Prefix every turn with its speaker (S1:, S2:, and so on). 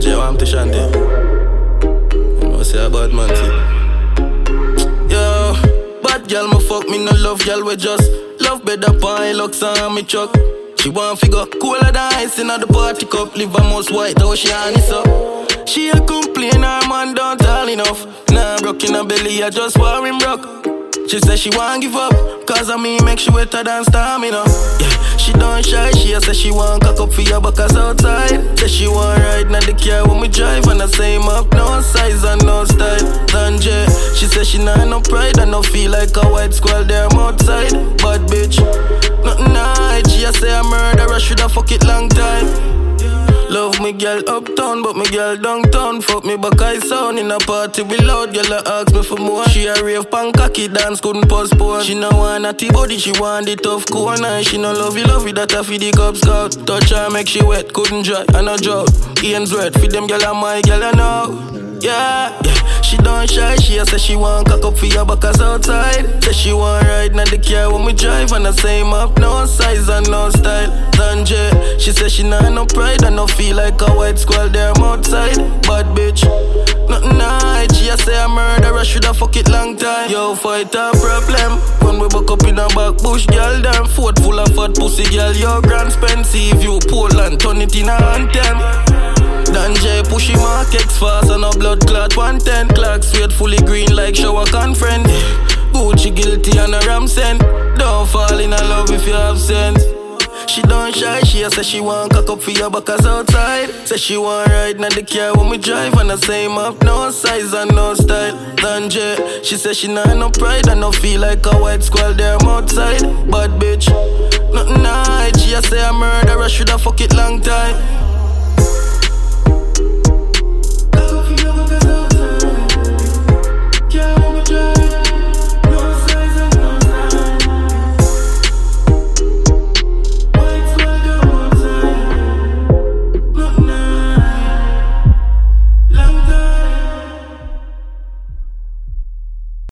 S1: Jay, I'm to Shanty. You know, say a bad man thing. Yo, bad girl, me fuck me no love girl, we just love better pine, looks on me truck. She want figure cooler than ice in the party cup. Live a most white, though she honest up. She a complain, her man don't tall enough. Nah, broke in her belly, I just want him broke. She say she want give up, cause of me make she wetter than stamina. Yeah, she don't shy, she a say she want cock up for your buckers outside. Say she want ride in the car when we drive, and I say up, no size and no style. Danje, she say she not no pride and no feel like a white squirrel there I'm outside. Bad bitch, nothing night, she a say a murderer, shoulda fuck it long time. Love me girl uptown, but me girl downtown. Fuck me back I sound in a party we loud. Girl ask me for more. She a rave pan cocky dance, couldn't postpone. She no want a T-body, she want the tough corner. She no lovey that a feed the Cub Scout. Touch her make she wet, couldn't dry, and no drought. Ian's wet, feed them girl and my girl I know. Yeah, she don't shy, she a say she want cock up for your backers outside. Say she want ride in the car when we drive, and I say up, no size and no style. Danje, she say she not no pride and no feel like a white squirrel there I'm outside. Bad bitch, nothing night, she a say a murderer, shoulda fuck it long time. Yo, fight a problem, when we buck up in a back bush, girl damn fort full of fat pussy, girl, your grand expensive. You Poland, turn it in a anthem. Danje pushy markets fast and a blood clot 110 clocks sweat fully green like shower conference. Gucci guilty and a ram sent. Don't fall in love if you have sense. She don't shy, she a say she want cock up for your backers outside. Say she want ride in the car when we drive, and I say up, no size and no style. Danje, she say she not no pride and no feel like a white squirrel there I'm outside. Bad bitch, nothing night, she a say a murderer, shoulda fuck it long time.